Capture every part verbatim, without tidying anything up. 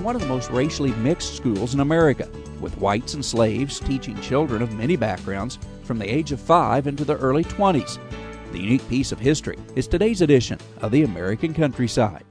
one of the most racially mixed schools in America, with whites and slaves teaching children of many backgrounds from the age of five into the early twenties. The unique piece of history is today's edition of the American Countryside.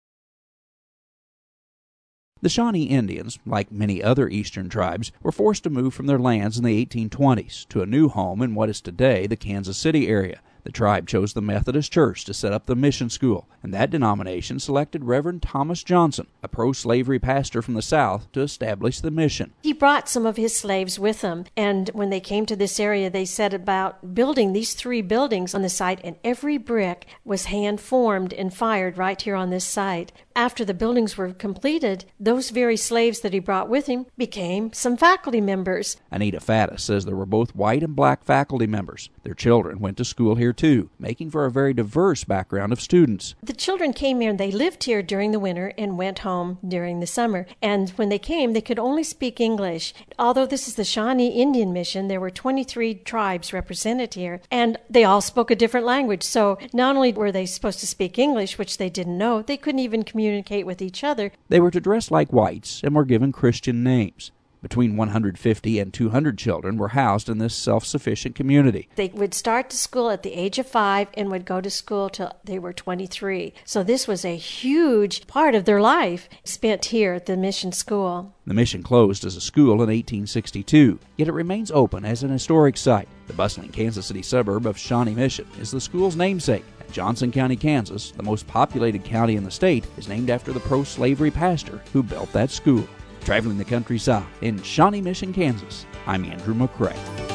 The Shawnee Indians, like many other eastern tribes, were forced to move from their lands in the eighteen twenties to a new home in what is today the Kansas City area. The tribe chose the Methodist Church to set up the mission school, and that denomination selected Reverend Thomas Johnson, a pro-slavery pastor from the South, to establish the mission. He brought some of his slaves with him, and when they came to this area, they set about building these three buildings on the site, and every brick was hand-formed and fired right here on this site. After the buildings were completed, those very slaves that he brought with him became some faculty members. Anita Faddis says there were both white and black faculty members. Their children went to school here too, making for a very diverse background of students. The children came here and they lived here during the winter and went home during the summer. And when they came, they could only speak English. Although this is the Shawnee Indian Mission, there were twenty-three tribes represented here, and they all spoke a different language. So not only were they supposed to speak English, which they didn't know, they couldn't even communicate communicate with each other. They were to dress like whites and were given Christian names. Between one hundred fifty and two hundred children were housed in this self-sufficient community. They would start to school at the age of five and would go to school till they were twenty-three. So this was a huge part of their life spent here at the mission school. The mission closed as a school in eighteen sixty-two, yet it remains open as an historic site. The bustling Kansas City suburb of Shawnee Mission is the school's namesake. Johnson County, Kansas, the most populated county in the state, is named after the pro-slavery pastor who built that school. Traveling the countryside in Shawnee Mission, Kansas, I'm Andrew McCrae.